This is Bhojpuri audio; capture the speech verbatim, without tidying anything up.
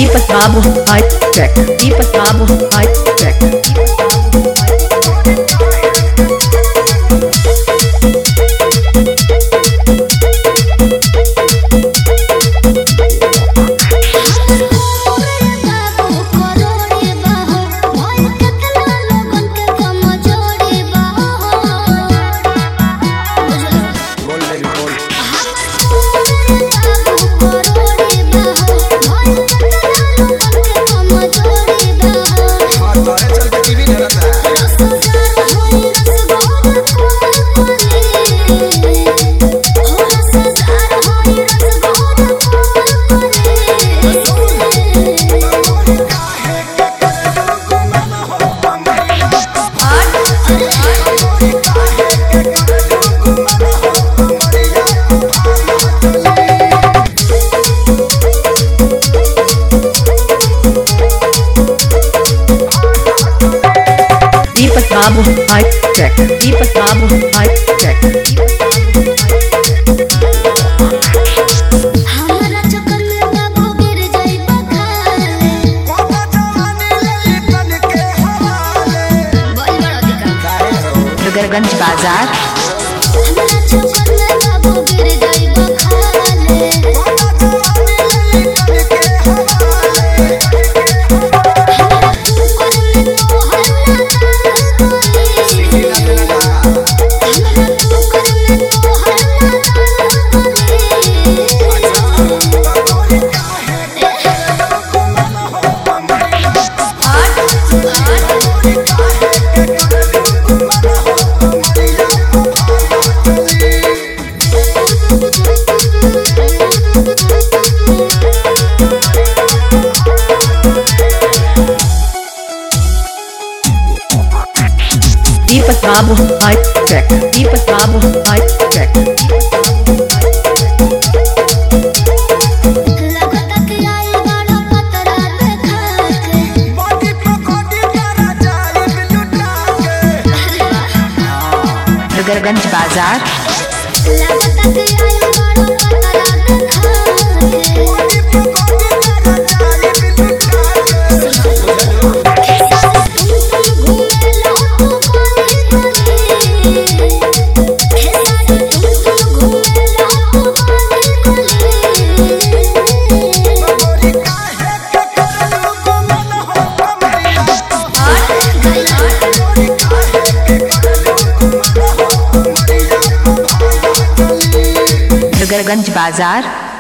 Deepak Babu High Tech. Deepak Babu High Tech. Deepak Babu High Tech. Deepak Babu High Tech. हमारा चक्कर में बाबू गिर जाई बखाले कोना जवानी ले तन के हवाले बोल बड़ा दिखा नगरगंज बाजार. हमारा चक्कर में बाबू गिर जाई बखाले कोना जवानी ले तन के हवाले हमारा ऊपर में तो हल्ला कोई सीना लगा हमारा ऊपर में तो हल्ला Deepak Babu High Tech. Deepak Babu High Tech. लगता कि आई बड़ा पतरा देखा के बॉडी पकोड़ी करा जाए लुटा के नगरगंज बाजार. लगता कि आई बड़ा पतरा देखा के बॉडी पकोड़ी करा जाए लुटा के घूमे लो तू कोनी कोनी हे सारी तुम घूमे लो तू कोनी कोनी बबोरी काहे के करलू को मन हो कमरिया बबोरी काहे के करलू को मन हो कमरिया नगरगंज बाजार.